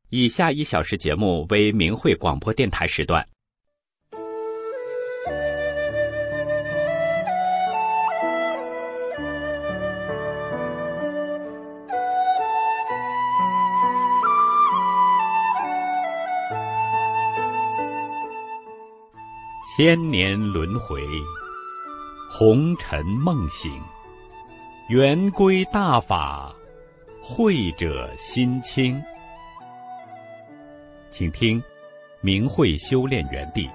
以下1小时节目为明慧广播电台时段。千年轮回，红尘梦醒，圆归大法，慧者心清。请听明慧修炼园地。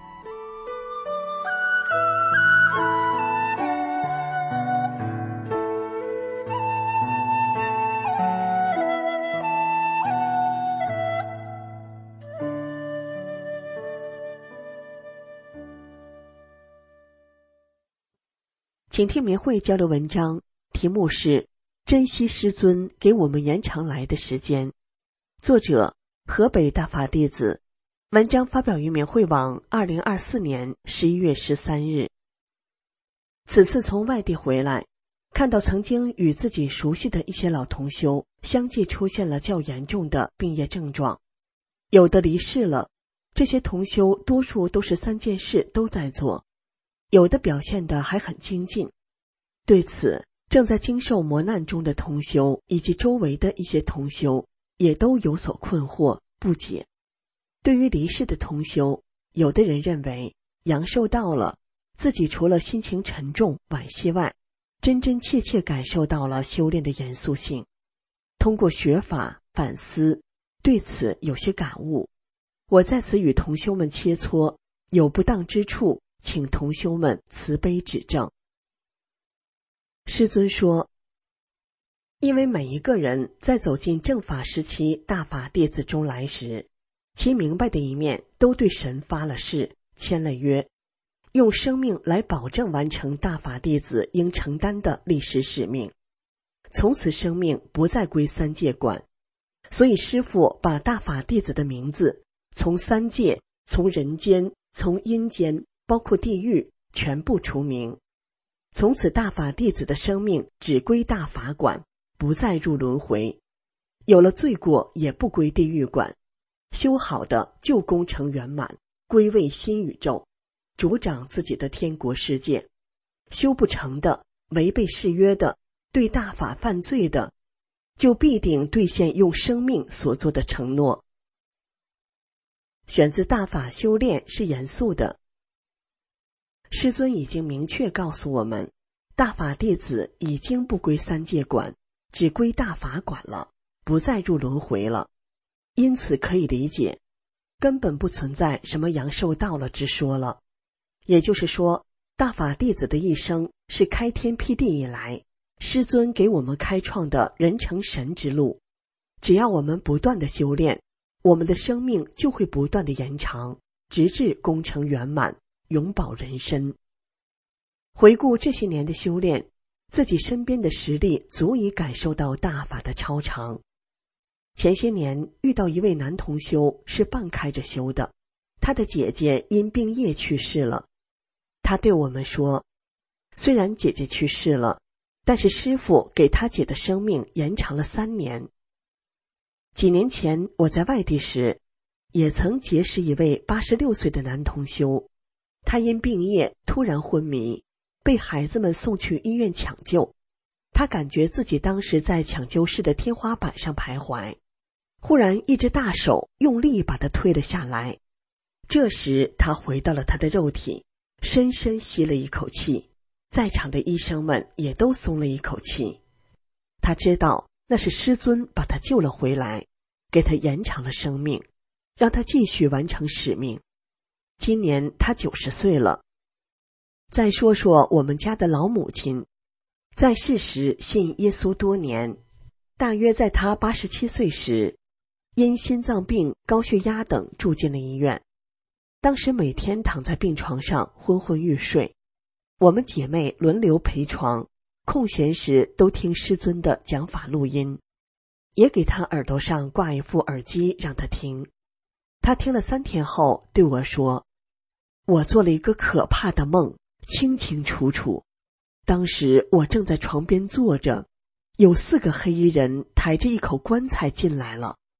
请听明慧交流文章，题目是珍惜师尊给我们延长来的时间，作者河北大法弟子，文章发表于明慧网2024年11月13日。此次从外地回来，看到曾经与自己熟悉的一些老同修相继出现了较严重的病业症状，有的离世了，这些同修多数都是3件事都在做，有的表现得还很精进。对此，正在经受磨难中的同修以及周围的一些同修也都有所困惑不解。对于离世的同修，有的人认为阳寿到了，自己除了心情沉重惋惜外，真真切切感受到了修炼的严肃性。通过学法反思，对此有些感悟。我在此与同修们切磋，有不当之处，请同修们慈悲指正。师尊说，因为每一个人在走进正法时期大法弟子中来时，其明白的一面都对神发了誓，签了约，用生命来保证完成大法弟子应承担的历史使命。从此生命不再归3界管，所以师父把大法弟子的名字从3界、从人间、从阴间，包括地狱，全部除名。从此大法弟子的生命只归大法管，不再入轮回，有了罪过也不归地狱管，修好的就功成圆满，归位新宇宙，主掌自己的天国世界。修不成的，违背誓约的，对大法犯罪的，就必定兑现用生命所做的承诺。选自大法修炼是严肃的。师尊已经明确告诉我们，大法弟子已经不归3界管，只归大法管了，不再入轮回了。因此可以理解，根本不存在什么阳寿到了之说了。也就是说，大法弟子的一生是开天辟地以来，师尊给我们开创的人成神之路。只要我们不断的修炼，我们的生命就会不断的延长，直至功成圆满，永保人身。回顾这些年的修炼，自己身边的实力足以感受到大法的超常。前些年遇到一位男同修是半开着修的，他的姐姐因病业去世了。他对我们说，虽然姐姐去世了，但是师父给他姐的生命延长了3年。几年前我在外地时，也曾结识一位86岁的男同修，他因病业突然昏迷，被孩子们送去医院抢救。他感觉自己当时在抢救室的天花板上徘徊，忽然一只大手用力把他推了下来。这时他回到了他的肉体，深深吸了一口气，在场的医生们也都松了一口气。他知道那是师尊把他救了回来，给他延长了生命，让他继续完成使命。今年他90岁了。再说说我们家的老母亲，在世时信耶稣多年，大约在他87岁时，因心脏病、高血压等住进了医院。当时每天躺在病床上昏昏欲睡，我们姐妹轮流陪床，空闲时都听师尊的讲法录音，也给他耳朵上挂一副耳机让他听。他听了3天后对我说，我做了一个可怕的梦，清清楚楚。当时我正在床边坐着，有4个黑衣人抬着一口棺材进来了。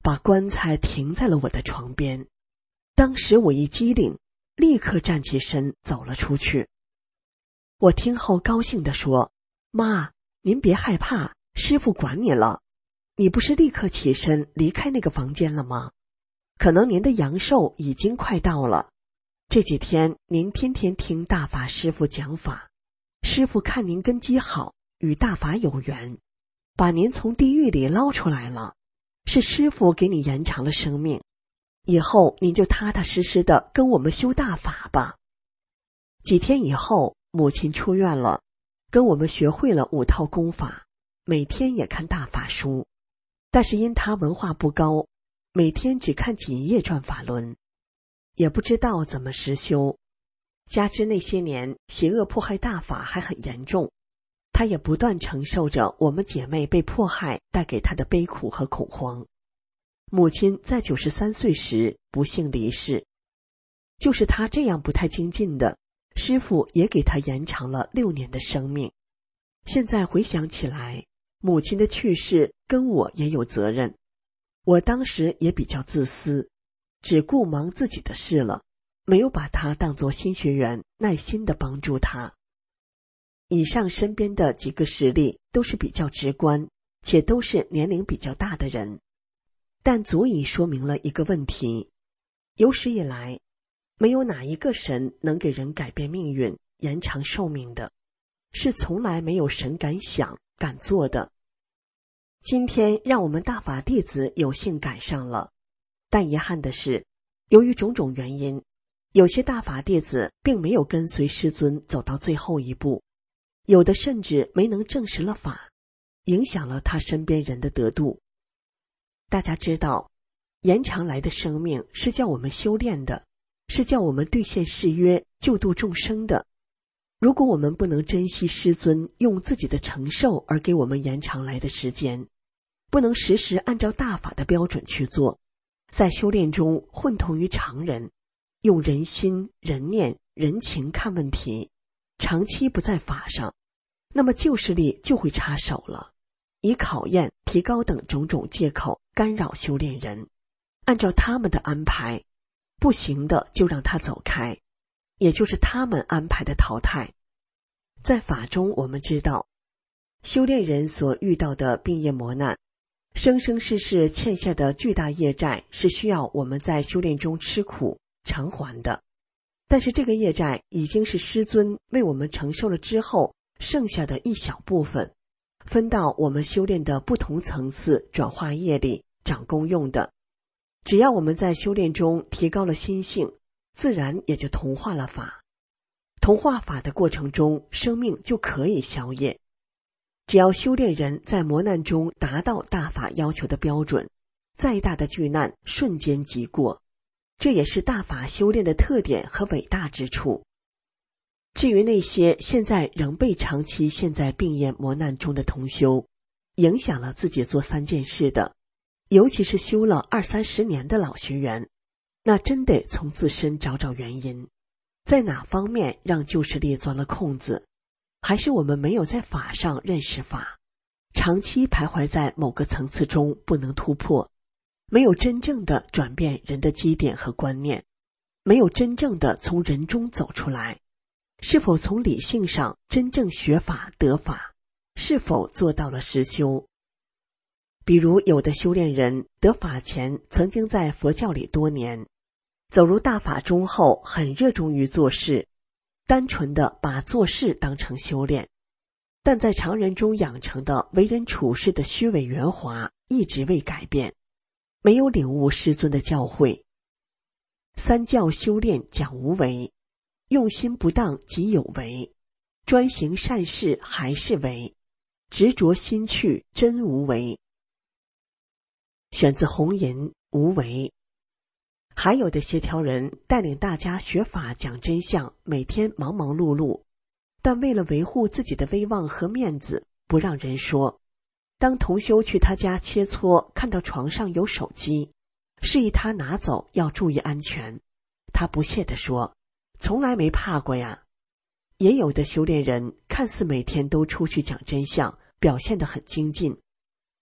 把棺材停在了我的床边。当时我一激灵，立刻站起身走了出去。我听后高兴地说：妈，您别害怕，师傅管你了。你不是立刻起身离开那个房间了吗？可能您的阳寿已经快到了。这几天您天天听大法师傅讲法，师傅看您根基好，与大法有缘，把您从地狱里捞出来了，是师傅给你延长了生命。以后您就踏踏实实的跟我们修大法吧。几天以后，母亲出院了，跟我们学会了5套功法，每天也看大法书。但是因她文化不高，每天只看几页转法轮，也不知道怎么实修。加之那些年邪恶迫害大法还很严重，她也不断承受着我们姐妹被迫害带给她的悲苦和恐慌。母亲在93岁时不幸离世，就是她这样不太精进的，师父也给她延长了6年的生命。现在回想起来，母亲的去世跟我也有责任。我当时也比较自私，只顾忙自己的事了，没有把她当作新学员，耐心地帮助她。以上身边的几个实例都是比较直观，且都是年龄比较大的人，但足以说明了一个问题：有史以来，没有哪一个神能给人改变命运、延长寿命的，是从来没有神敢想、敢做的。今天让我们大法弟子有幸赶上了，但遗憾的是，由于种种原因，有些大法弟子并没有跟随师尊走到最后一步，有的甚至没能证实了法，影响了他身边人的得度。大家知道，延长来的生命是叫我们修炼的，是叫我们兑现誓约、救度众生的。如果我们不能珍惜师尊用自己的承受而给我们延长来的时间，不能时时按照大法的标准去做，在修炼中混同于常人，用人心、人念、人情看问题，长期不在法上，那么救世力就会插手了，以考验、提高等种种借口干扰修炼人，按照他们的安排，不行的就让他走开，也就是他们安排的淘汰。在法中我们知道，修炼人所遇到的病业磨难，生生世世欠下的巨大业债是需要我们在修炼中吃苦偿还的，但是这个业债已经是师尊为我们承受了之后剩下的一小部分，分到我们修炼的不同层次转化业力长功用的。只要我们在修炼中提高了心性，自然也就同化了法。同化法的过程中，生命就可以消业。只要修炼人在磨难中达到大法要求的标准，再大的巨难瞬间即过，这也是大法修炼的特点和伟大之处。至于那些现在仍被长期陷在病业磨难中的同修，影响了自己做3件事的，尤其是修了20-30年的老学员，那真得从自身找找原因，在哪方面让救世力钻了空子，还是我们没有在法上认识法，长期徘徊在某个层次中不能突破，没有真正的转变人的基点和观念，没有真正的从人中走出来，是否从理性上真正学法得法，是否做到了实修。比如有的修炼人得法前曾经在佛教里多年，走入大法中后很热衷于做事，单纯的把做事当成修炼，但在常人中养成的为人处事的虚伪圆滑一直未改变，没有领悟师尊的教诲。3教修炼讲无为，用心不当即有为，专行善事还是为，执着心去真无为。选自红银无为。还有的协调人带领大家学法讲真相，每天忙忙碌碌，但为了维护自己的威望和面子，不让人说。当同修去他家切磋，看到床上有手机，示意他拿走，要注意安全，他不屑地说：从来没怕过呀。也有的修炼人看似每天都出去讲真相，表现得很精进，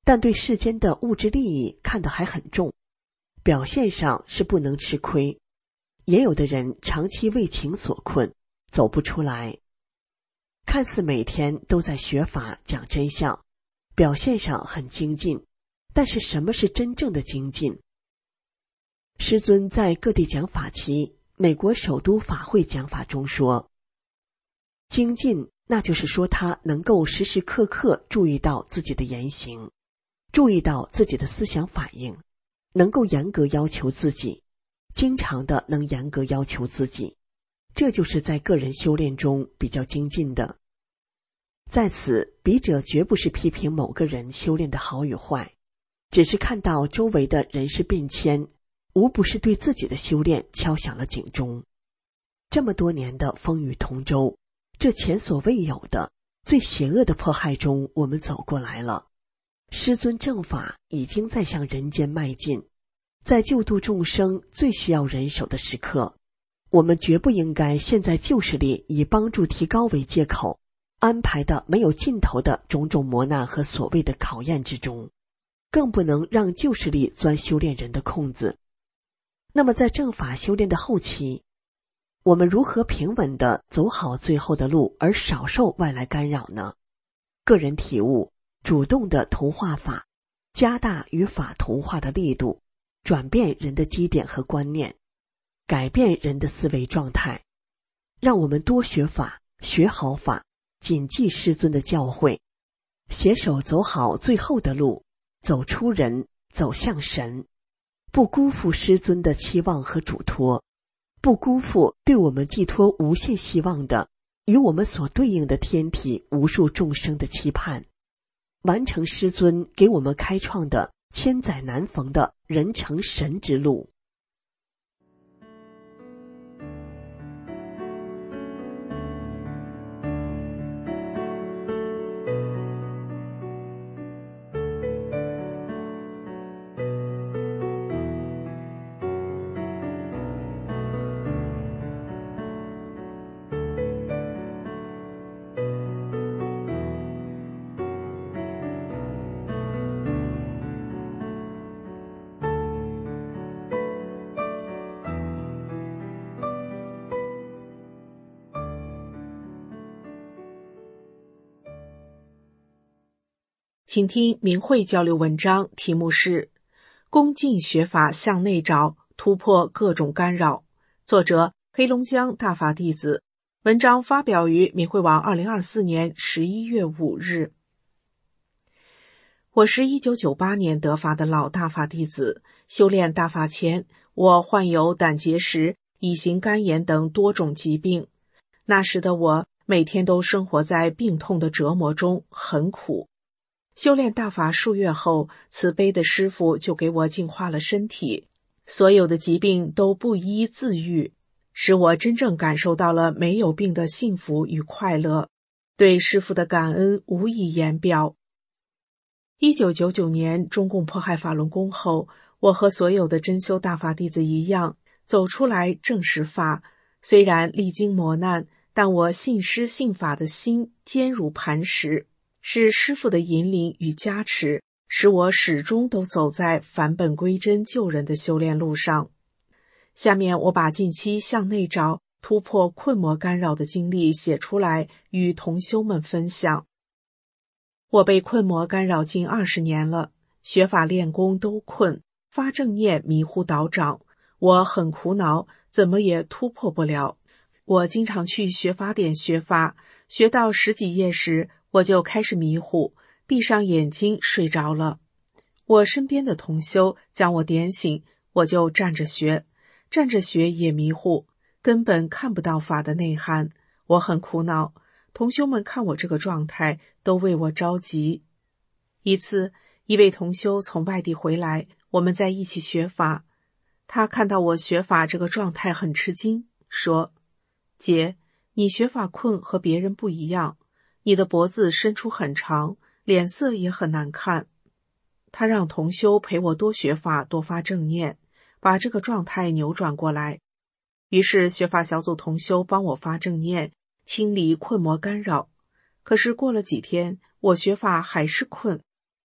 但对世间的物质利益看得还很重，表现上是不能吃亏。也有的人长期为情所困，走不出来，看似每天都在学法讲真相，表现上很精进，但是什么是真正的精进？师尊在各地讲法期，美国首都法会讲法中说，精进那就是说他能够时时刻刻注意到自己的言行，注意到自己的思想反应，能够严格要求自己，经常的能严格要求自己，这就是在个人修炼中比较精进的。在此，笔者绝不是批评某个人修炼的好与坏，只是看到周围的人事变迁，无不是对自己的修炼敲响了警钟。这么多年的风雨同舟，这前所未有的最邪恶的迫害中，我们走过来了。师尊正法已经在向人间迈进，在救度众生最需要人手的时刻，我们绝不应该陷在旧势力以帮助提高为借口安排的没有尽头的种种磨难和所谓的考验之中，更不能让旧势力钻修炼人的空子。那么在正法修炼的后期，我们如何平稳地走好最后的路，而少受外来干扰呢？个人体悟，主动的同化法，加大与法同化的力度，转变人的基点和观念，改变人的思维状态，让我们多学法，学好法，谨记师尊的教诲，携手走好最后的路，走出人，走向神，不辜负师尊的期望和嘱托，不辜负对我们寄托无限希望的与我们所对应的天体无数众生的期盼，完成师尊给我们开创的千载难逢的人成神之路。 请听明慧交流文章，题目是恭敬学法向内找，突破各种干扰，作者黑龙江大法弟子。文章发表于明慧网2024年11月5日。我是1998年得法的老大法弟子，修炼大法前，我患有胆结石、乙型肝炎等多种疾病。那时的我每天都生活在病痛的折磨中，很苦。修炼大法数月后，慈悲的师父就给我净化了身体，所有的疾病都不医自愈，使我真正感受到了没有病的幸福与快乐，对师父的感恩无以言表。1999年中共迫害法轮功后，我和所有的真修大法弟子一样，走出来证实法，虽然历经磨难，但我信师信法的心坚如磐石，是师父的引领与加持，使我始终都走在返本归真救人的修炼路上。下面我把近期向内找、突破困魔干扰的经历写出来，与同修们分享。我被困魔干扰近20年了，学法练功都困，发正念迷糊倒掌，我很苦恼，怎么也突破不了。我经常去学法点学法，学到10几页时，我就开始迷糊，闭上眼睛睡着了。我身边的同修将我点醒，我就站着学，站着学也迷糊，根本看不到法的内涵，我很苦恼。同修们看我这个状态，都为我着急。一次，一位同修从外地回来，我们在一起学法。他看到我学法这个状态很吃惊，说：姐，你学法困和别人不一样，你的脖子伸出很长，脸色也很难看。他让同修陪我多学法，多发正念，把这个状态扭转过来。于是学法小组同修帮我发正念，清理困魔干扰。可是过了几天，我学法还是困。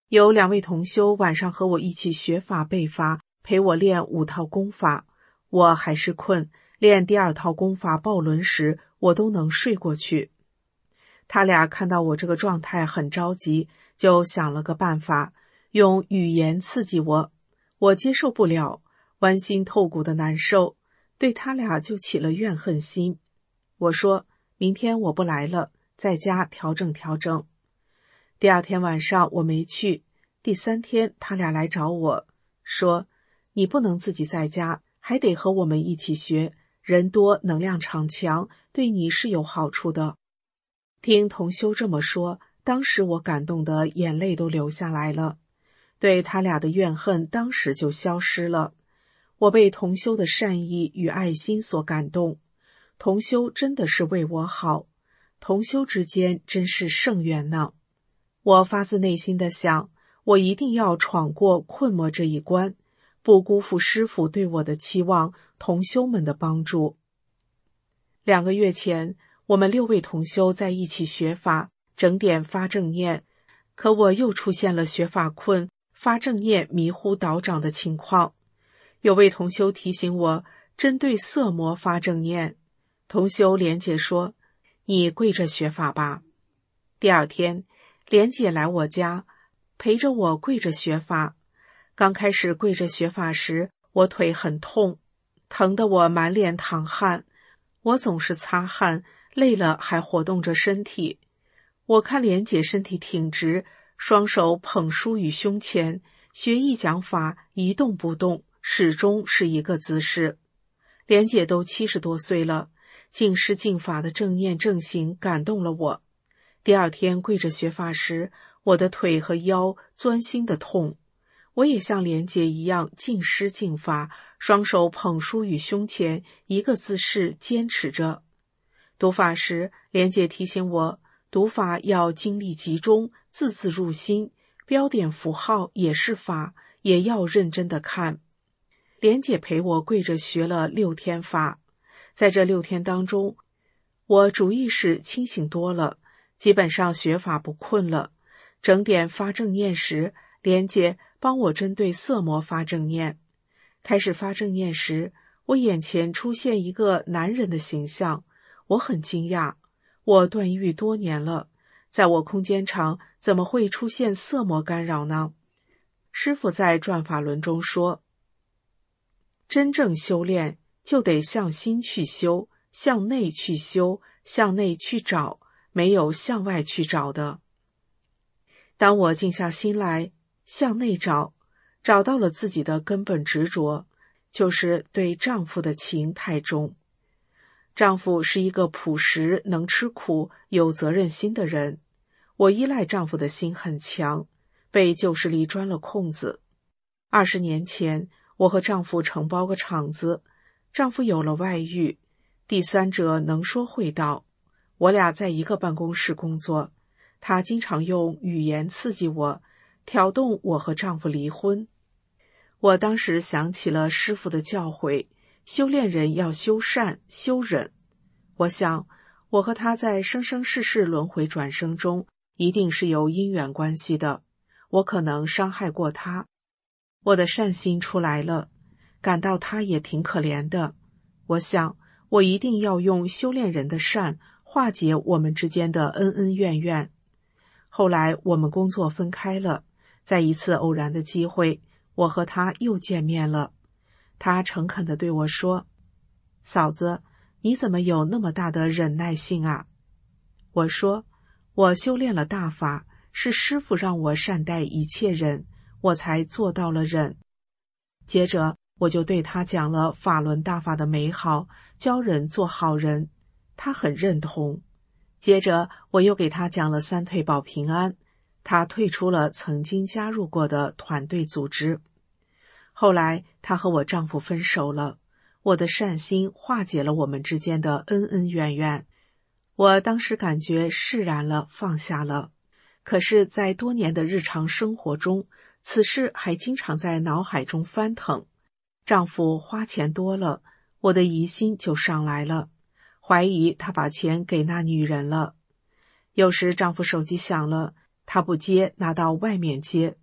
有2位同修晚上和我一起学法背法，陪我练5套功法。我还是困，练第2套功法抱轮时，我都能睡过去。他俩看到我这个状态很着急，就想了个办法，用语言刺激我。我接受不了，剜心透骨的难受，对他俩就起了怨恨心。我说，明天我不来了，在家调整调整。第2天晚上我没去，第3天他俩来找我，说，你不能自己在家，还得和我们一起学，人多能量场强，对你是有好处的。听同修这么说，当时我感动的眼泪都流下来了，对他俩的怨恨当时就消失了。我被同修的善意与爱心所感动，同修真的是为我好，同修之间真是圣缘呢。我发自内心的想，我一定要闯过困魔这一关，不辜负师父对我的期望，同修们的帮助。2个月前，我们6位同修在一起学法，整点发正念，可我又出现了学法困、发正念迷糊倒掌的情况。有位同修提醒我，针对色魔发正念。同修莲姐说，你跪着学法吧。第2天，莲姐来我家，陪着我跪着学法。刚开始跪着学法时，我腿很痛，疼得我满脸淌汗。我总是擦汗，累了还活动着身体。我看莲姐身体挺直，双手捧书于胸前，学艺讲法一动不动，始终是一个姿势。莲姐都70多岁了，静师静法的正念正行感动了我。第2天跪着学法时，我的腿和腰钻心的痛。我也像莲姐一样静师静法，双手捧书于胸前，一个姿势坚持着。读法时，莲姐提醒我，读法要精力集中，字字入心，标点符号也是法，也要认真的看。莲姐陪我跪着学了6天法，在这6天当中，我主意识清醒多了，基本上学法不困了。整点发正念时，莲姐帮我针对色魔发正念。开始发正念时，我眼前出现一个男人的形象，我很惊讶。我断欲多年了，在我空间场怎么会出现色魔干扰呢？师父在转法轮中说，真正修炼就得向心去修，向内去修，向内去找，没有向外去找的。当我静下心来，向内找，找到了自己的根本执着，就是对丈夫的情太重。丈夫是一个朴实、能吃苦、有责任心的人，我依赖丈夫的心很强，被旧势力钻了空子。20年前，我和丈夫承包个厂子，丈夫有了外遇，第三者能说会道，我俩在一个办公室工作，他经常用语言刺激我，挑动我和丈夫离婚。我当时想起了师父的教诲，修炼人要修善、修忍。我想，我和他在生生世世轮回转生中，一定是有因缘关系的。我可能伤害过他，我的善心出来了，感到他也挺可怜的。我想，我一定要用修炼人的善，化解我们之间的恩恩怨怨。后来我们工作分开了，在一次偶然的机会，我和他又见面了。他诚恳地对我说，嫂子，你怎么有那么大的忍耐性啊？我说，我修炼了大法，是师父让我善待一切人，我才做到了忍。接着我就对他讲了法轮大法的美好，教人做好人，他很认同。接着我又给他讲了三退保平安，他退出了曾经加入过的团队组织。后来他和我丈夫分手了，我的善心化解了我们之间的恩恩怨怨。我当时感觉释然了，放下了。可是在多年的日常生活中，此事还经常在脑海中翻腾。丈夫花钱多了，我的疑心就上来了，怀疑他把钱给那女人了。有时丈夫手机响了，他不接，拿到外面接，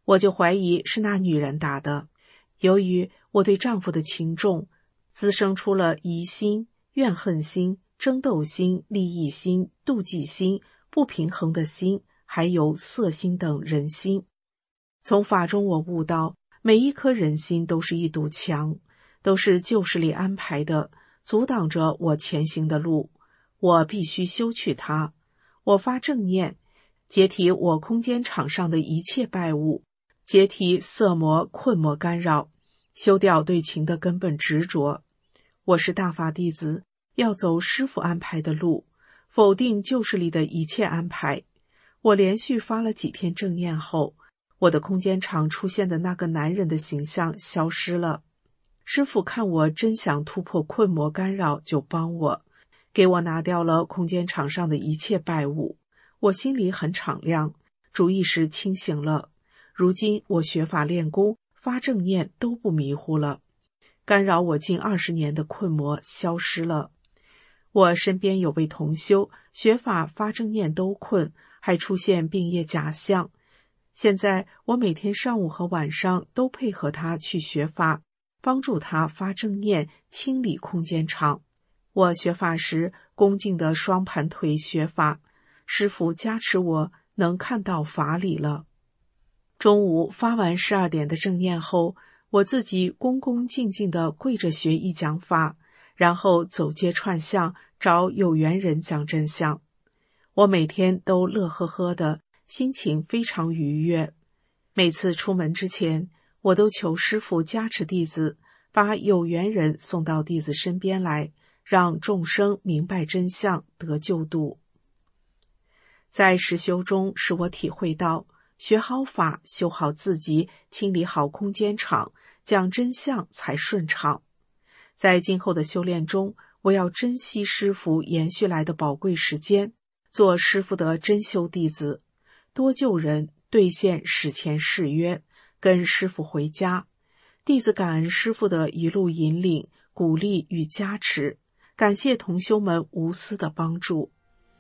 我就怀疑是那女人打的。由于我对丈夫的情重，滋生出了疑心、怨恨心、争斗心、利益心、妒忌心、不平衡的心，还有色心等人心。从法中我悟到，每一颗人心都是一堵墙，都是旧势力安排的，阻挡着我前行的路。我必须修去它。我发正念，解体我空间场上的一切败物，解体色魔、困魔干扰，修掉对情的根本执着。我是大法弟子，要走师父安排的路，否定旧势力的一切安排。我连续发了几天正念后，我的空间场出现的那个男人的形象消失了。师父看我真想突破困魔干扰，就帮我，给我拿掉了空间场上的一切败物。我心里很敞亮，主意识清醒了。如今我学法练功，发正念都不迷糊了，干扰我近20年的困魔消失了。我身边有位同修，学法发正念都困，还出现病业假象。现在我每天上午和晚上都配合他去学法，帮助他发正念，清理空间场。我学法时恭敬的双盘腿学法，师父加持我能看到法理了。中午发完12点的正念后，我自己恭恭敬敬地跪着学一讲法，然后走街串巷找有缘人讲真相。我每天都乐呵呵的，心情非常愉悦。每次出门之前，我都求师父加持弟子，把有缘人送到弟子身边来，让众生明白真相，得救度。在实修中，使我体会到学好法，修好自己，清理好空间场，讲真相才顺畅。在今后的修炼中，我要珍惜师父延续来的宝贵时间，做师父的真修弟子，多救人，兑现史前誓约，跟师父回家。弟子感恩师父的一路引领、鼓励与加持，感谢同修们无私的帮助。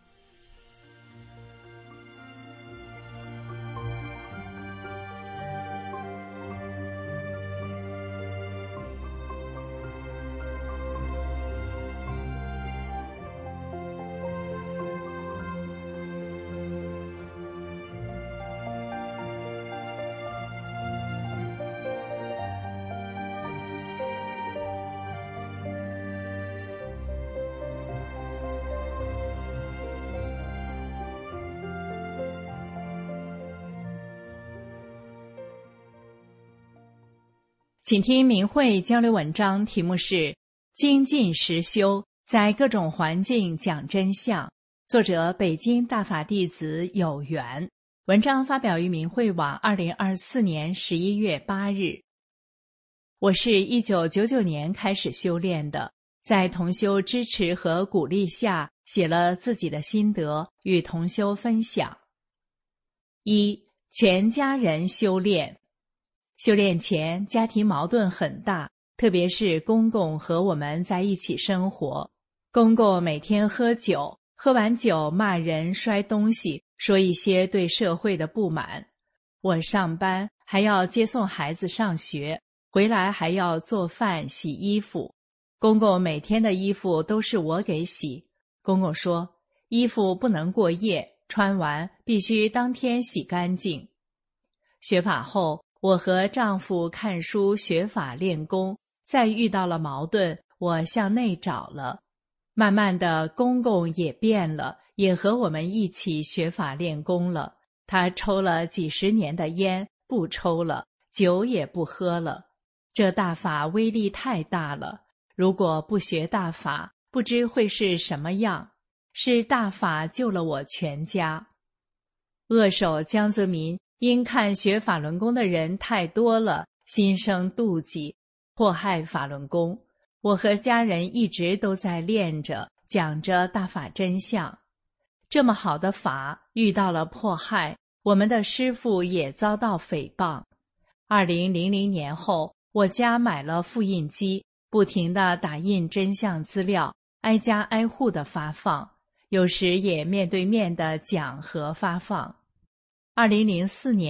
请听明慧交流文章，题目是精进实修，在各种环境讲真相，作者北京大法弟子有缘。文章发表于明慧网2024年11月8日。我是1999年开始修炼的，在同修支持和鼓励下，写了自己的心得与同修分享。1. 全家人修炼。修炼前，家庭矛盾很大，特别是公公和我们在一起生活。公公每天喝酒，喝完酒骂人、摔东西，说一些对社会的不满。我上班还要接送孩子上学，回来还要做饭、洗衣服。公公每天的衣服都是我给洗。公公说，衣服不能过夜，穿完必须当天洗干净。学法后，我和丈夫看书学法练功，再遇到了矛盾，我向内找了。慢慢的，公公也变了，也和我们一起学法练功了。他抽了几十年的烟，不抽了，酒也不喝了。这大法威力太大了，如果不学大法，不知会是什么样。是大法救了我全家。恶手江泽民因看学法轮功的人太多了，心生妒忌，迫害法轮功。我和家人一直都在练着，讲着大法真相。这么好的法遇到了迫害，我们的师父也遭到诽谤。2000年后，我家买了复印机，不停地打印真相资料，挨家挨户地发放，有时也面对面地讲和发放。2004年，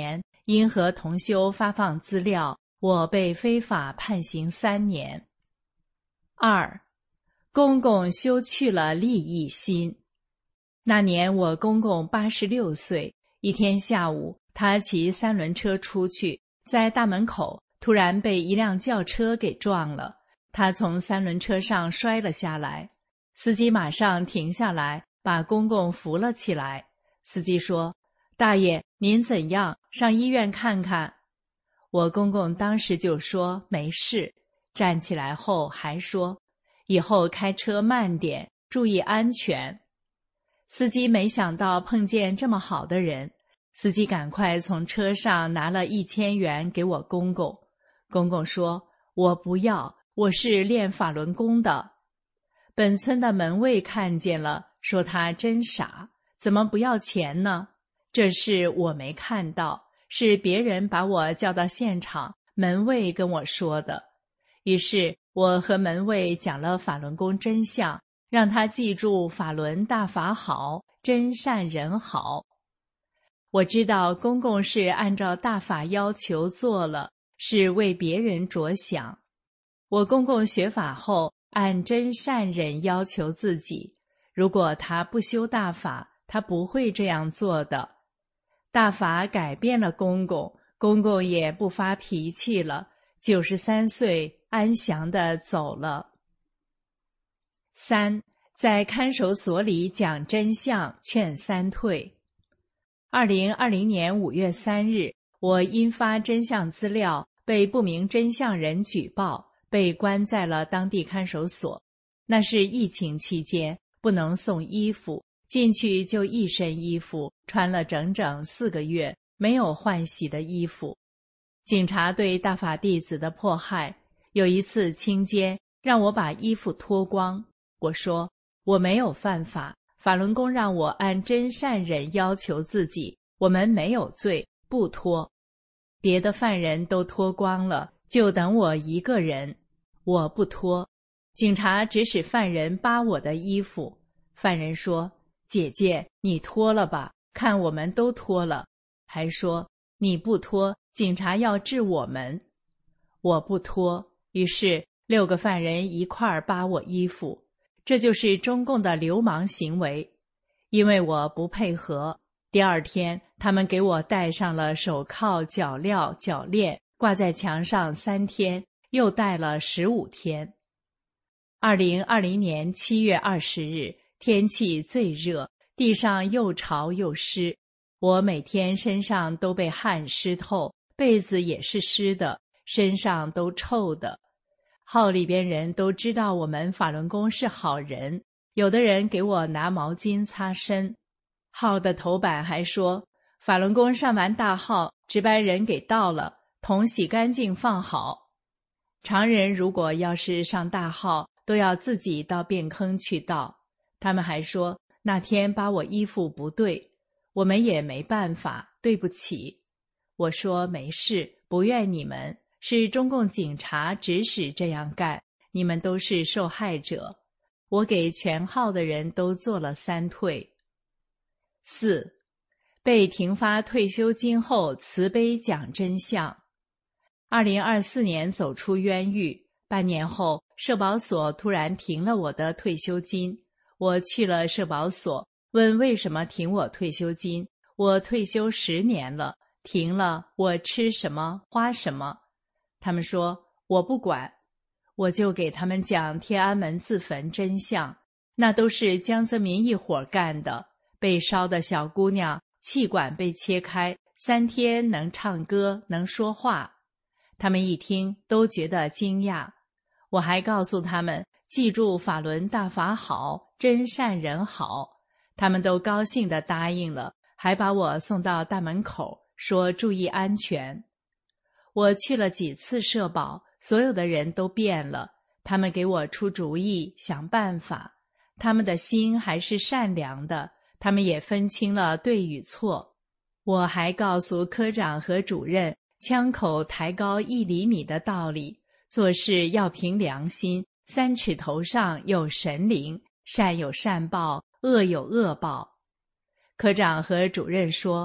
因和同修发放资料，我被非法判刑3年。2. 公公修去了利益心。那年我公公86岁，一天下午，他骑3轮车出去，在大门口突然被一辆轿车给撞了，他从3轮车上摔了下来。司机马上停下来，把公公扶了起来。司机说：“大爷，您怎样？上医院看看。”我公公当时就说没事，站起来后还说：“以后开车慢点，注意安全。”司机没想到碰见这么好的人，司机赶快从车上拿了1000元给我公公。公公说：“我不要，我是练法轮功的。”本村的门卫看见了，说他真傻，怎么不要钱呢？这事我没看到，是别人把我叫到现场，门卫跟我说的。于是我和门卫讲了法轮功真相，让他记住法轮大法好，真善人好。我知道公公是按照大法要求做了，是为别人着想。我公公学法后，按真善忍要求自己，如果他不修大法，他不会这样做的。大法改变了公公，公公也不发脾气了，93岁安详地走了。3. 在看守所里讲真相，劝3退。2020年5月3日，我因发真相资料被不明真相人举报，被关在了当地看守所。那是疫情期间，不能送衣服，进去就一身衣服，穿了整整4个月，没有换洗的衣服。警察对大法弟子的迫害，有一次清监让我把衣服脱光，我说我没有犯法，法轮功让我按真善忍要求自己，我们没有罪，不脱。别的犯人都脱光了，就等我一个人，我不脱。警察指使犯人扒我的衣服，犯人说：“姐姐，你脱了吧，看我们都脱了。”还说：“你不脱，警察要治我们。”我不脱，于是6个犯人一块儿扒我衣服，这就是中共的流氓行为。因为我不配合，第2天他们给我戴上了手铐、脚镣、脚链，挂在墙上3天，又戴了15天。2020年7月20日，天气最热，地上又潮又湿，我每天身上都被汗湿透，被子也是湿的，身上都臭的。号里边人都知道我们法轮功是好人，有的人给我拿毛巾擦身。号的头版还说，法轮功上完大号，值班人给倒了，桶洗干净放好。常人如果要是上大号，都要自己到便坑去倒。他们还说那天扒我衣服不对，我们也没办法，对不起。我说没事，不怨你们，是中共警察指使这样干，你们都是受害者。我给全号的人都做了3退。4. 被停发退休金后慈悲讲真相。2024年走出冤狱，半年后社保所突然停了我的退休金。我去了社保所，问为什么停我退休金，我退休10年了，停了我吃什么花什么。他们说我不管，我就给他们讲天安门自焚真相，那都是江泽民一伙干的，被烧的小姑娘气管被切开，3天能唱歌能说话。他们一听都觉得惊讶。我还告诉他们记住法轮大法好，真善人好，他们都高兴地答应了，还把我送到大门口，说注意安全。我去了几次社保，所有的人都变了，他们给我出主意，想办法，他们的心还是善良的，他们也分清了对与错。我还告诉科长和主任，枪口抬高1厘米的道理，做事要凭良心，3尺头上有神灵，善有善报，恶有恶报。科长和主任说，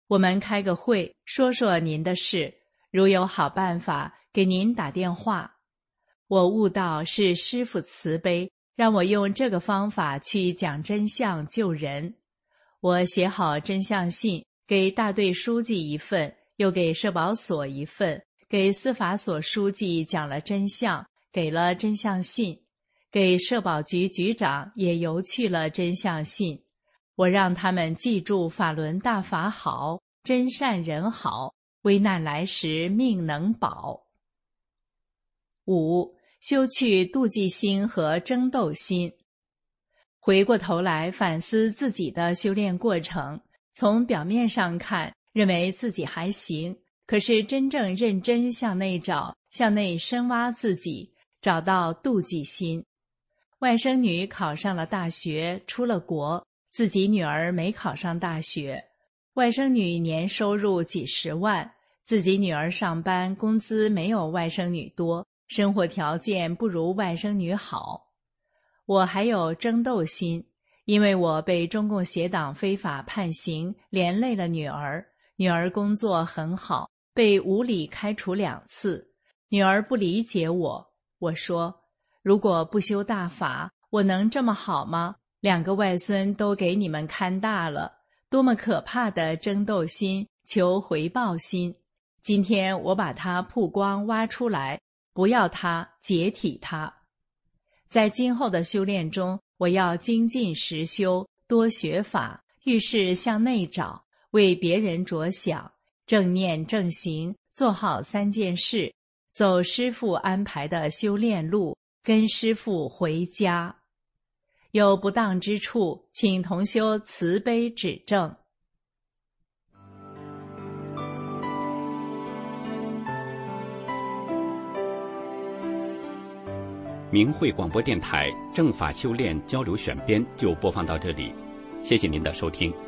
我们开个会，说说您的事，如有好办法，给您打电话。我悟到是师父慈悲，让我用这个方法去讲真相救人。我写好真相信，给大队书记一份，又给社保所一份，给司法所书记讲了真相，给了真相信，给社保局局长也邮去了真相信。我让他们记住法轮大法好，真善人好，危难来时命能保。5. 修去妒忌心和争斗心。回过头来反思自己的修炼过程，从表面上看，认为自己还行，可是真正认真向内找，向内深挖自己，找到妒忌心。外甥女考上了大学，出了国，自己女儿没考上大学。外甥女年收入几十万，自己女儿上班工资没有外甥女多，生活条件不如外甥女好。我还有争斗心，因为我被中共邪党非法判刑，连累了女儿。女儿工作很好，被无理开除2次。女儿不理解我，我说，如果不修大法，我能这么好吗？2个外孙都给你们看大了，多么可怕的争斗心，求回报心。今天我把它曝光挖出来，不要它，解体它。在今后的修炼中，我要精进实修，多学法，遇事向内找，为别人着想，正念正行，做好3件事，走师父安排的修炼路，跟师父回家。有不当之处，请同修慈悲指正。 明慧广播电台正法修炼交流选编就播放到这里，谢谢您的收听。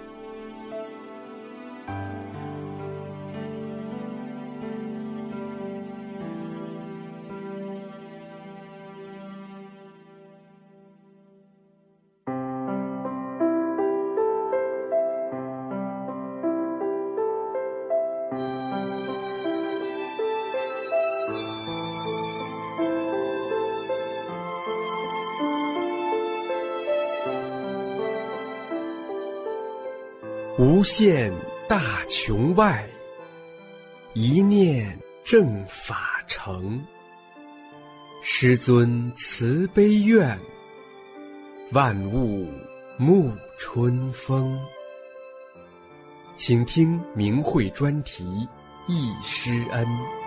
无限大穹外，一念正法成。师尊慈悲愿，万物沐春风。请听明慧专题忆师恩。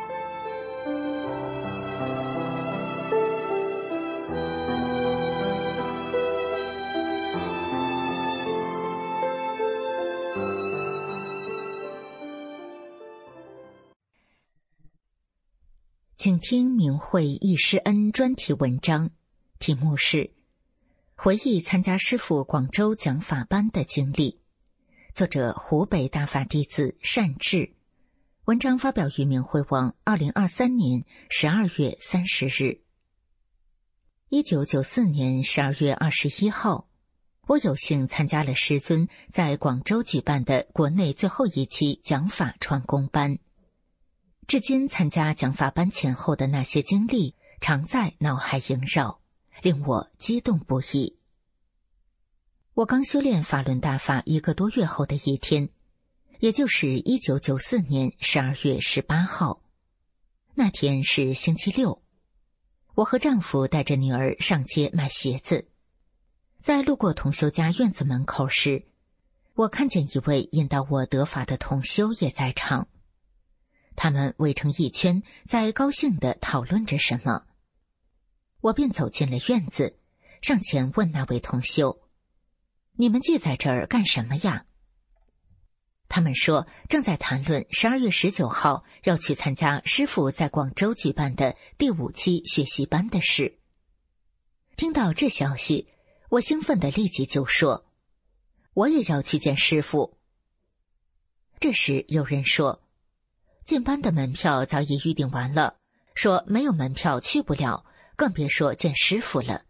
请听明慧忆师恩专题文章，题目是回忆参加师父广州讲法班的经历，作者湖北大法弟子善智。文章发表于明慧网2023年12月30日。1994年12月21号，我有幸参加了师尊在广州举办的国内最后一期讲法传功班。至今参加讲法班前后的那些经历常在脑海萦绕，令我激动不已。我刚修炼法轮大法1个多月后的一天，也就是1994年12月18号，那天是星期六，我和丈夫带着女儿上街买鞋子。在路过同修家院子门口时，我看见一位引导我得法的同修也在场。他们围成一圈，在高兴地讨论着什么。我便走进了院子，上前问那位同修：“你们聚在这儿干什么呀？”他们说正在谈论12月19号要去参加师父在广州举办的第5期学习班的事。听到这消息，我兴奋地立即就说：“我也要去见师父。”这时有人说：“进班的门票早已预订完了，说没有门票去不了，更别说见师父了。”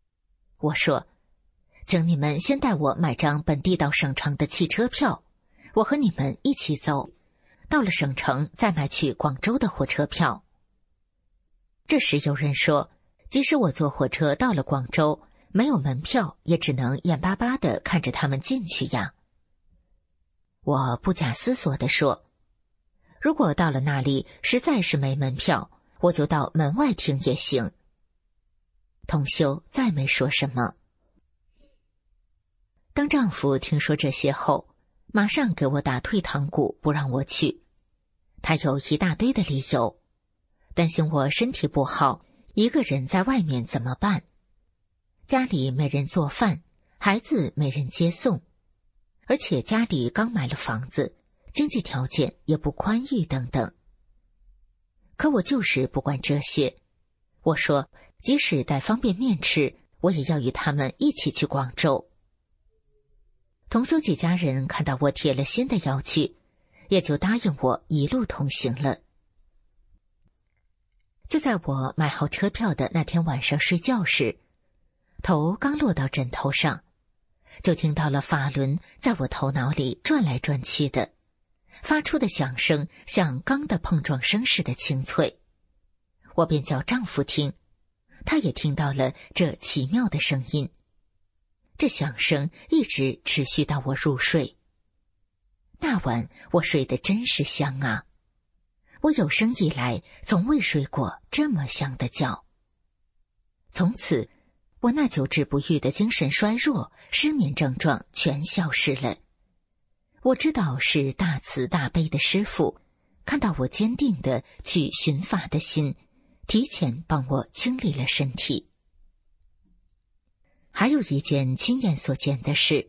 我说：“请你们先带我买张本地到省城的汽车票， 我和你们一起走，到了省城再买去广州的火车票。”这时有人说，即使我坐火车到了广州，没有门票，也只能眼巴巴地看着他们进去呀。我不假思索地说，如果到了那里实在是没门票，我就到门外听也行。同修再没说什么。当丈夫听说这些后，马上给我打退堂鼓，不让我去。他有一大堆的理由，担心我身体不好，一个人在外面怎么办？家里没人做饭，孩子没人接送，而且家里刚买了房子，经济条件也不宽裕等等。可我就是不管这些，我说即使带方便面吃，我也要与他们一起去广州。同修几家人看到我铁了心的要去，也就答应我一路同行了。就在我买好车票的那天晚上睡觉时，头刚落到枕头上，就听到了法轮在我头脑里转来转去的，发出的响声像钢的碰撞声似的清脆。我便叫丈夫听，他也听到了这奇妙的声音。这响声一直持续到我入睡。那晚我睡得真是香啊！我有生以来从未睡过这么香的觉。从此，我那久治不愈的精神衰弱、失眠症状全消失了。我知道是大慈大悲的师父看到我坚定的去寻法的心，提前帮我清理了身体。还有一件亲眼所见的事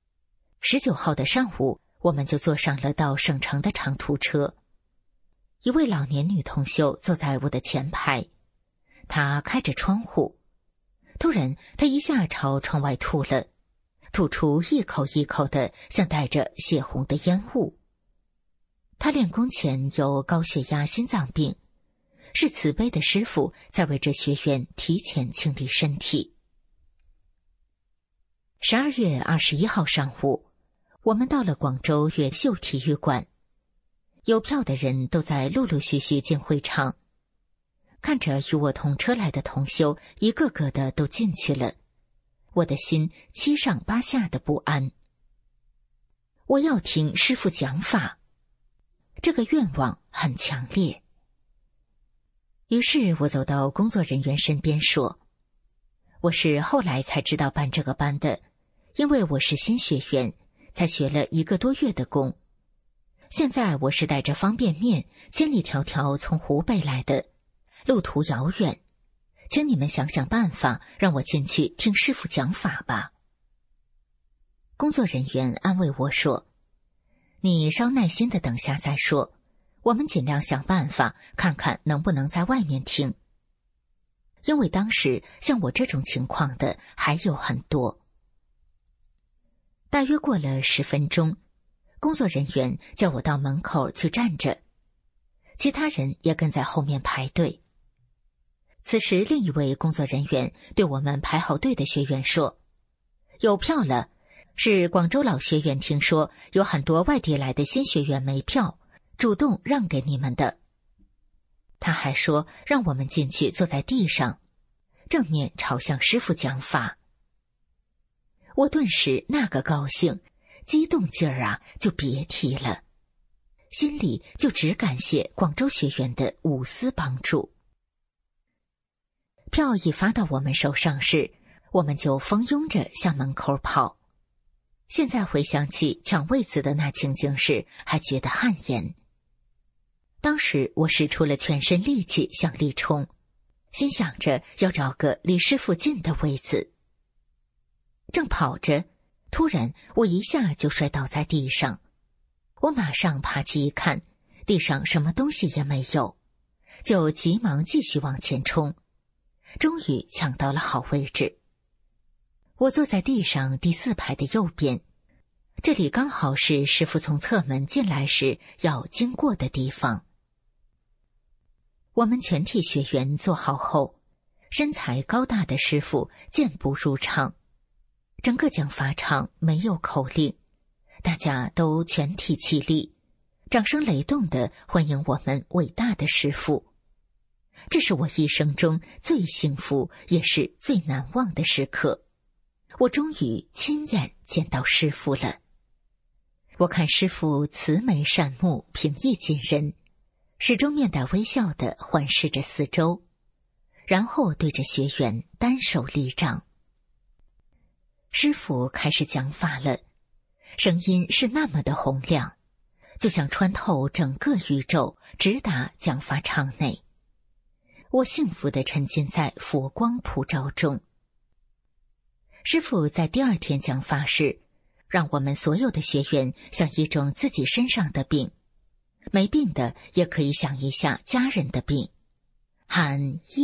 ，19号的上午，我们就坐上了到省城的长途车。一位老年女同修坐在我的前排，她开着窗户，突然她一下朝窗外吐了，吐出一口一口的像带着血红的烟雾。她练功前有高血压、心脏病，是慈悲的师父在为这学员提前清理身体。12月21号上午，我们到了广州越秀体育馆，有票的人都在陆陆续续进会场。看着与我同车来的同修一个个的都进去了，我的心七上八下的不安。我要听师父讲法，这个愿望很强烈。于是我走到工作人员身边说，我是后来才知道办这个班的，因为我是新学员，才学了1个多月的功。现在我是带着方便面千里迢迢从湖北来的，路途遥远，请你们想想办法让我进去听师父讲法吧。工作人员安慰我说，你稍耐心的等下再说，我们尽量想办法看看能不能在外面听。因为当时像我这种情况的还有很多。大约过了10分钟，工作人员叫我到门口去站着，其他人也跟在后面排队。此时另一位工作人员对我们排好队的学员说，有票了，是广州老学员听说有很多外地来的新学员没票，主动让给你们的。他还说让我们进去坐在地上，正面朝向师父讲法。我顿时那个高兴，激动劲儿啊就别提了，心里就只感谢广州学员的无私帮助。票一发到我们手上时，我们就蜂拥着向门口跑。现在回想起抢位子的那情景时，还觉得汗颜。当时我使出了全身力气向里冲，心想着要找个离师父近的位子。正跑着，突然我一下就摔倒在地上。我马上爬起一看，地上什么东西也没有，就急忙继续往前冲，终于抢到了好位置。我坐在地上第4排的右边，这里刚好是师父从侧门进来时要经过的地方。我们全体学员坐好后，身材高大的师父健步入场。整个讲法场没有口令， 大家都全体起立，掌声雷动地欢迎我们伟大的师父。这是我一生中最幸福也是最难忘的时刻，我终于亲眼见到师父了。我看师父慈眉善目，平易近人，始终面带微笑地环视着四周，然后对着学员单手立掌。师父开始讲法了，声音是那么的洪亮，就像穿透整个宇宙，直达讲法场内。我幸福地沉浸在佛光普照中。师父在第二天讲法时，让我们所有的学员想一种自己身上的病，没病的也可以想一下家人的病，喊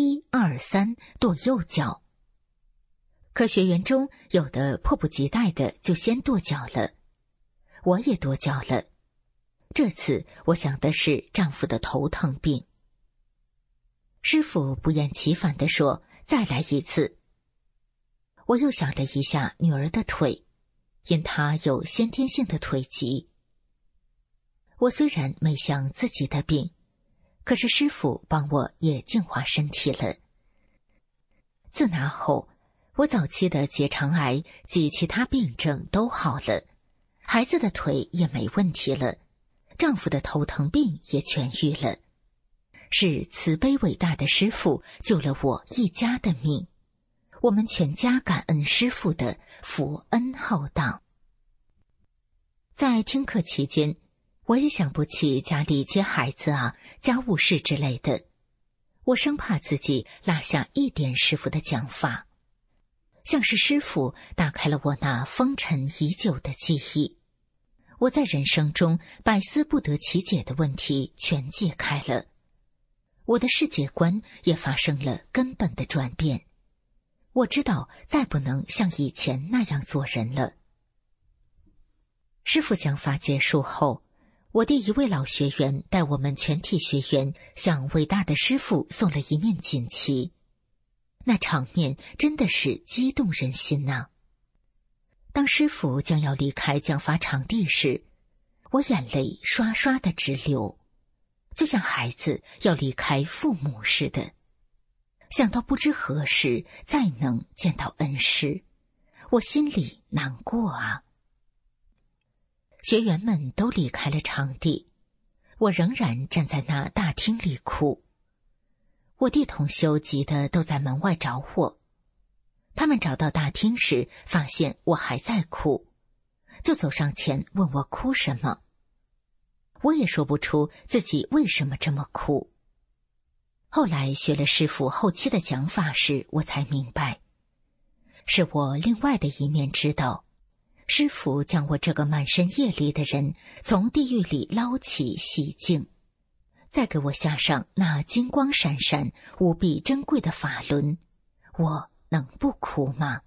1、2、3跺右脚。可学员中有的迫不及待的就先跺脚了，我也跺脚了。这次我想的是丈夫的头疼病。师父不厌其烦地说，再来一次。我又想了一下女儿的腿，因她有先天性的腿疾。我虽然没想自己的病，可是师父帮我也净化身体了。自那后，我早期的结肠癌及其他病症都好了，孩子的腿也没问题了，丈夫的头疼病也痊愈了。是慈悲伟大的师父救了我一家的命，我们全家感恩师父的佛恩浩荡。在听课期间，我也想不起家里接孩子啊、家务事之类的，我生怕自己落下一点师父的讲法，像是师父打开了我那封尘已久的记忆，我在人生中百思不得其解的问题全解开了，我的世界观也发生了根本的转变。我知道再不能像以前那样做人了。师父讲法结束后，我第一位老学员带我们全体学员向伟大的师父送了一面锦旗，那场面真的是激动人心呐。当师父将要离开讲法场地时，我眼泪刷刷的直流，就像孩子要离开父母似的。想到不知何时再能见到恩师，我心里难过啊。学员们都离开了场地，我仍然站在那大厅里哭。我弟同修急得都在门外找我，他们找到大厅时发现我还在哭，就走上前问我哭什么。我也说不出自己为什么这么哭。后来学了师父后期的讲法时，我才明白，是我另外的一面知道，师父将我这个满身业力的人从地狱里捞起洗净，再给我下上那金光闪闪无比珍贵的法轮，我能不哭吗？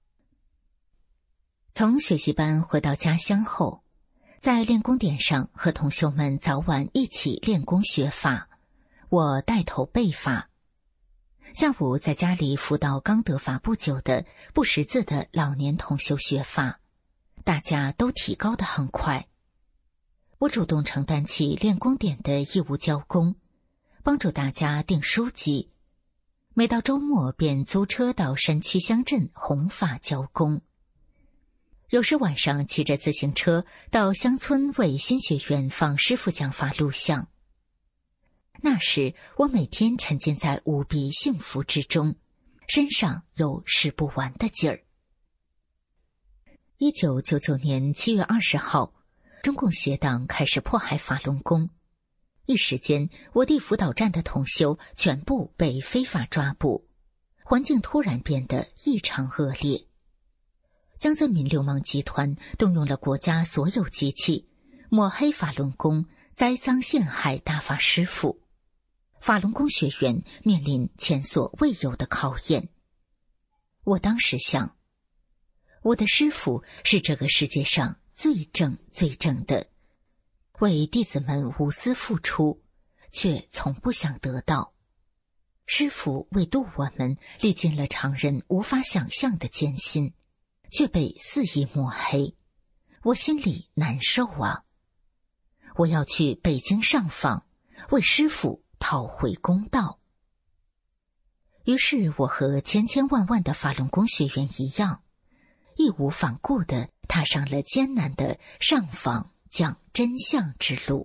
从学习班回到家乡后，在练功点上和同修们早晚一起练功学法，我带头背法。下午在家里辅导刚得法不久的不识字的老年同修学法，大家都提高得很快。我主动承担起练功点的义务教工，帮助大家订书籍，每到周末便租车到山区乡镇弘法教工。有时晚上骑着自行车到乡村为新学员放师父讲法录像。那时我每天沉浸在无比幸福之中，身上有使不完的劲儿。1999年7月20号，中共邪党开始迫害法轮功，一时间我地辅导站的同修全部被非法抓捕，环境突然变得异常恶劣。江泽民流氓集团动用了国家所有机器，抹黑法轮功，栽赃陷害大法师父。法轮功学员面临前所未有的考验。我当时想，我的师父是这个世界上最正的，为弟子们无私付出，却从不想得到。师父为度我们历尽了常人无法想象的艰辛，却被肆意抹黑。 我心里难受啊！我要去北京上访，为师父讨回公道。于是我和千千万万的法轮功学员一样，义无反顾地踏上了艰难的上访讲真相之路。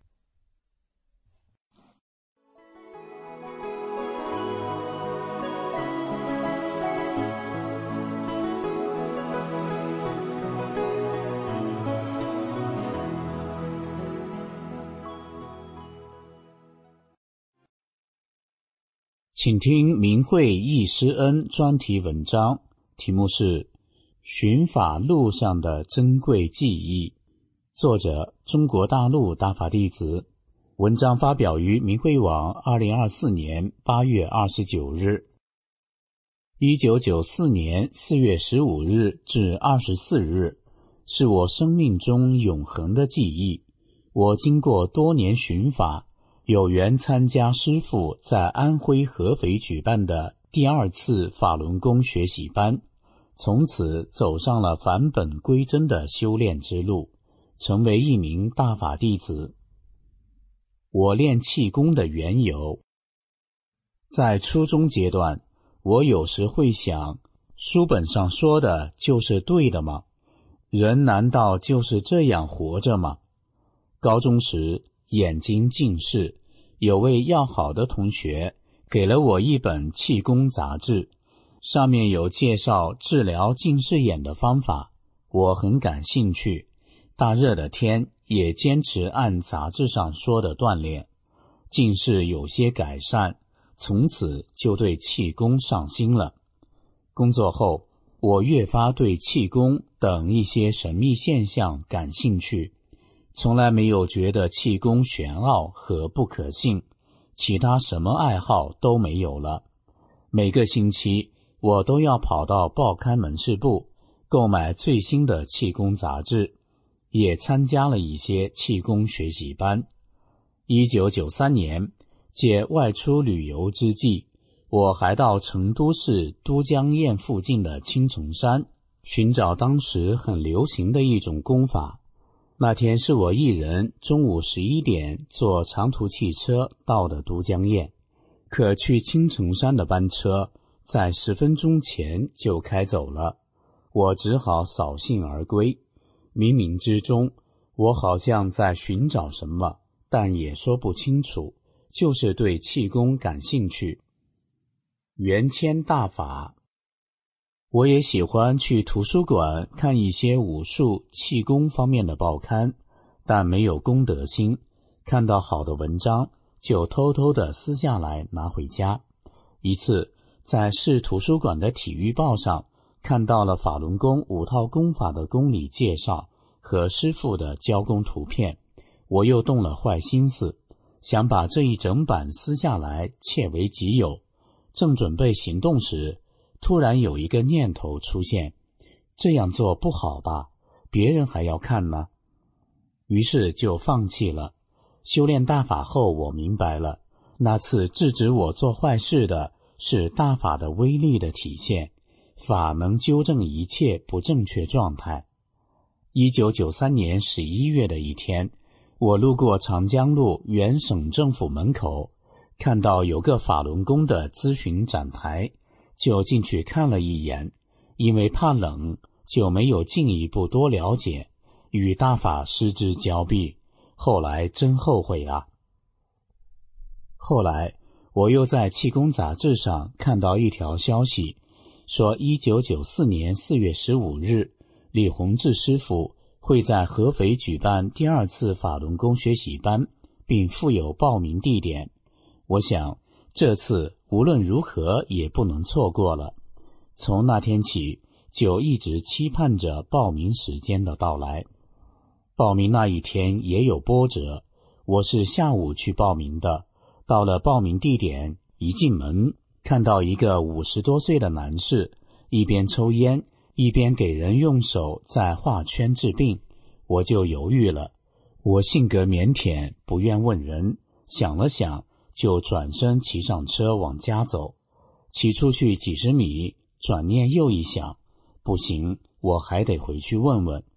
请听明慧易师恩专题文章，题目是《寻法路上的珍贵记忆》，作者中国大陆大法弟子。文章发表于明慧网2024年8月29日。1994年4月15日至24日，是我生命中永恒的记忆。我经过多年寻法，有缘参加师父在安徽合肥举办的第2次法轮功学习班，从此走上了返本归真的修炼之路，成为一名大法弟子。我练气功的缘由，在初中阶段，我有时会想，书本上说的就是对的吗？人难道就是这样活着吗？高中时眼睛近视，有位要好的同学给了我一本气功杂志，上面有介绍治疗近视眼的方法，我很感兴趣。大热的天也坚持按杂志上说的锻炼，近视有些改善，从此就对气功上心了。工作后，我越发对气功等一些神秘现象感兴趣，从来没有觉得气功玄奥和不可信，其他什么爱好都没有了。每个星期我都要跑到报刊门市部购买最新的气功杂志，也参加了一些气功学习班。1993年，借外出旅游之际，我还到成都市都江堰附近的青城山，寻找当时很流行的一种功法。那天是我一人中午11点坐长途汽车到的都江堰，可去青城山的班车在10分钟前就开走了，我只好扫兴而归。冥冥之中，我好像在寻找什么，但也说不清楚，就是对气功感兴趣。缘牵大法，我也喜欢去图书馆看一些武术、气功方面的报刊，但没有公德心，看到好的文章就偷偷地撕下来拿回家。一次，在市图书馆的体育报上看到了法轮功5套功法的功理介绍和师父的教功图片，我又动了坏心思，想把这一整版撕下来窃为己有。正准备行动时，突然有一个念头出现，这样做不好吧，别人还要看呢。于是就放弃了。修炼大法后，我明白了，那次制止我做坏事的是大法的威力的体现，法能纠正一切不正确状态。1993年11月的一天，我路过长江路原省政府门口，看到有个法轮功的咨询展台，就进去看了一眼，因为怕冷，就没有进一步多了解，与大法失之交臂。后来真后悔啊！后来我又在气功杂志上看到一条消息，说1994年4月15日，李洪志师傅会在合肥举办第2次法轮功学习班，并附有报名地点。我想这次无论如何也不能错过了。从那天起，就一直期盼着报名时间的到来。报名那一天也有波折，我是下午去报名的，到了报名地点，一进门看到一个50多岁的男士，一边抽烟，一边给人用手在画圈治病，我就犹豫了。我性格腼腆，不愿问人，想了想，就转身骑上车往家走。骑出去几十米，转念又一想，不行，我还得回去问问。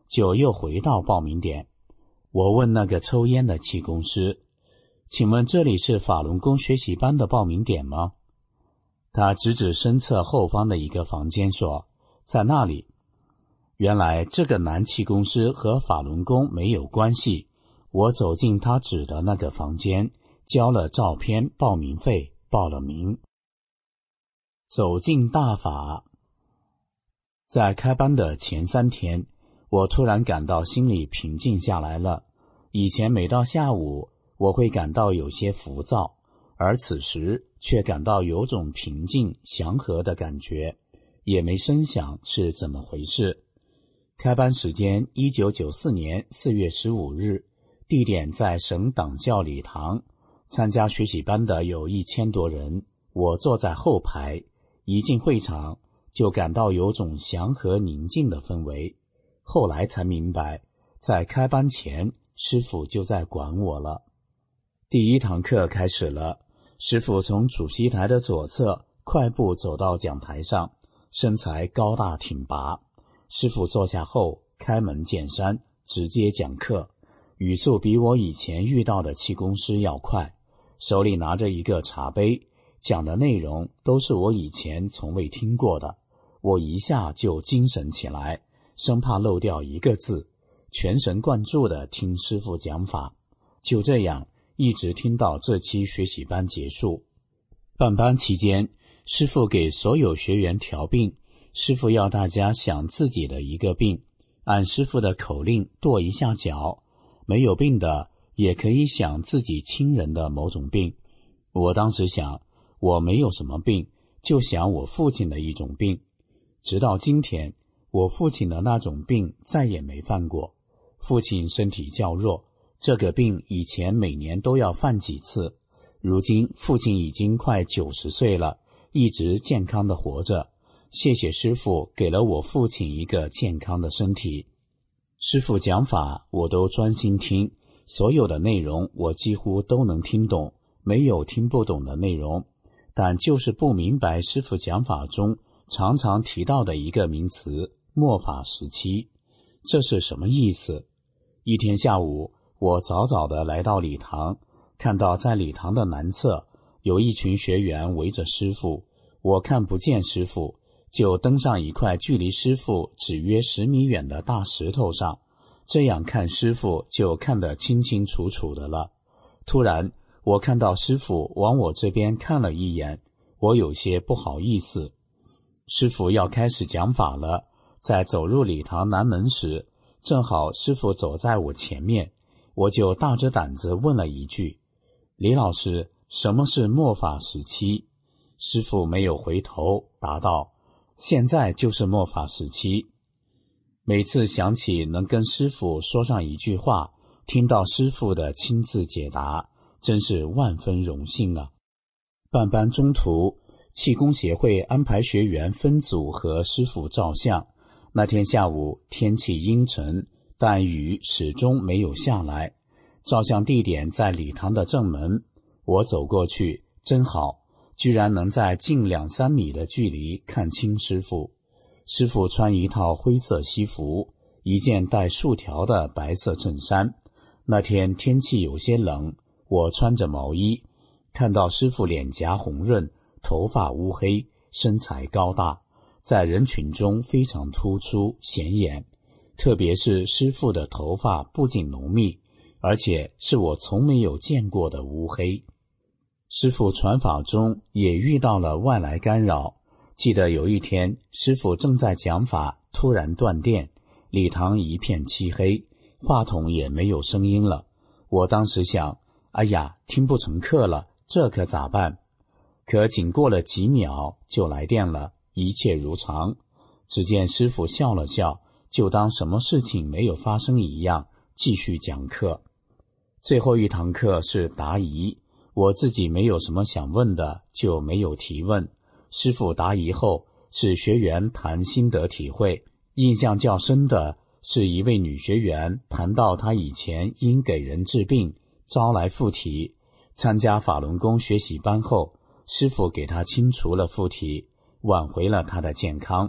就又回到报名点。我问那个抽烟的气功师，请问这里是法轮功学习班的报名点吗？他指指身侧后方的一个房间说，在那里。原来这个男气功师和法轮功没有关系。我走进他指的那个房间，交了照片报名费，报了名。走进大法。在开班的前3天，我突然感到心里平静下来了。以前每到下午，我会感到有些浮躁，而此时却感到有种平静祥和的感觉，也没深想是怎么回事。开班时间1994年4月15日，地点在省党校礼堂，参加学习班的有1000多人，我坐在后排，一进会场就感到有种祥和宁静的氛围。后来才明白，在开班前师父就在管我了。第1堂课开始了，师父从主席台的左侧快步走到讲台上，身材高大挺拔。师父坐下后开门见山，直接讲课，语速比我以前遇到的气功师要快，手里拿着一个茶杯，讲的内容都是我以前从未听过的。我一下就精神起来，生怕漏掉一个字，全神贯注地听师父讲法。就这样一直听到这期学习班结束。办班期间，师父给所有学员调病，师父要大家想自己的一个病，按师父的口令跺一下脚，没有病的也可以想自己亲人的某种病。我当时想，我没有什么病，就想我父亲的一种病。直到今天，我父亲的那种病再也没犯过。父亲身体较弱，这个病以前每年都要犯几次，如今父亲已经快90岁了，一直健康的活着。谢谢师父给了我父亲一个健康的身体。师父讲法我都专心听，所有的内容我几乎都能听懂，没有听不懂的内容，但就是不明白师父讲法中常常提到的一个名词，末法时期，这是什么意思？一天下午，我早早地来到礼堂，看到在礼堂的南侧有一群学员围着师父，我看不见师父，就登上一块距离师父只约10米远的大石头上，这样看师父就看得清清楚楚的了。突然，我看到师父往我这边看了一眼，我有些不好意思。师父要开始讲法了，在走入礼堂南门时，正好师父走在我前面，我就大着胆子问了一句：李老师，什么是末法时期？师父没有回头，答道：现在就是末法时期。每次想起能跟师父说上一句话，听到师父的亲自解答，真是万分荣幸啊。办班中途，气功协会安排学员分组和师父照相。那天下午天气阴沉，但雨始终没有下来。照相地点在礼堂的正门，我走过去，真好，居然能在近2-3米的距离看清师父。师父穿一套灰色西服，一件带竖条的白色衬衫。那天天气有些冷，我穿着毛衣，看到师父脸颊红润，头发乌黑，身材高大，在人群中非常突出显眼。特别是师父的头发不仅浓密，而且是我从没有见过的乌黑。师父传法中也遇到了外来干扰，记得有一天师父正在讲法，突然断电，礼堂一片漆黑，话筒也没有声音了。我当时想，哎呀，听不成课了，这可咋办？可仅过了几秒就来电了，一切如常。只见师父笑了笑，就当什么事情没有发生一样，继续讲课。最后一堂课是答疑，我自己没有什么想问的，就没有提问。师父答疑后，是学员谈心得体会，印象较深的是一位女学员谈到她以前因给人治病，招来附体，参加法轮功学习班后，师父给她清除了附体，挽回了她的健康。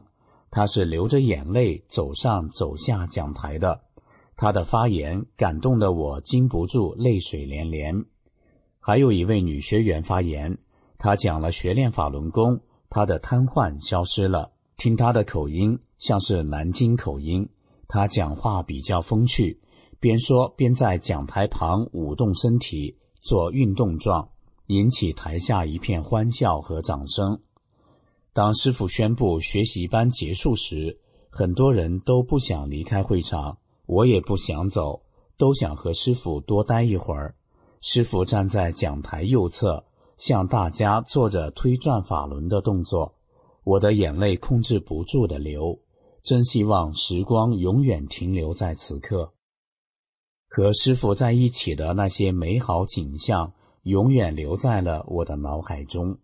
他是流着眼泪走上走下讲台的，他的发言感动得我禁不住泪水连连。还有一位女学员发言，她讲了学练法轮功，她的瘫痪消失了，听她的口音像是南京口音，她讲话比较风趣，边说边在讲台旁舞动身体做运动状，引起台下一片欢笑和掌声。当师父宣布学习班结束时，很多人都不想离开会场，我也不想走，都想和师父多待一会儿。师父站在讲台右侧，向大家做着推转法轮的动作，我的眼泪控制不住地流，真希望时光永远停留在此刻。和师父在一起的那些美好景象，永远留在了我的脑海中。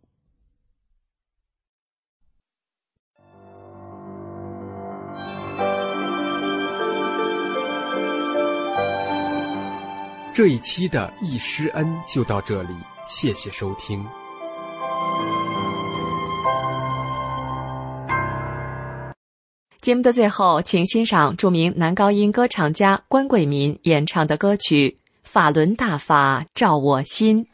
这一期的忆师恩就到这里，谢谢收听。 节目的最后，请欣赏著名男高音歌唱家关贵民演唱的歌曲《法轮大法照我心》。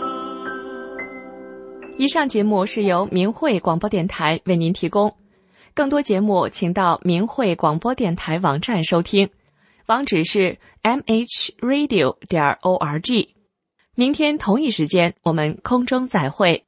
以上节目是由明慧广播电台为您提供。 更多节目请到明慧广播电台网站收听，网址是 mhradio.org。明天同一时间我们空中再会。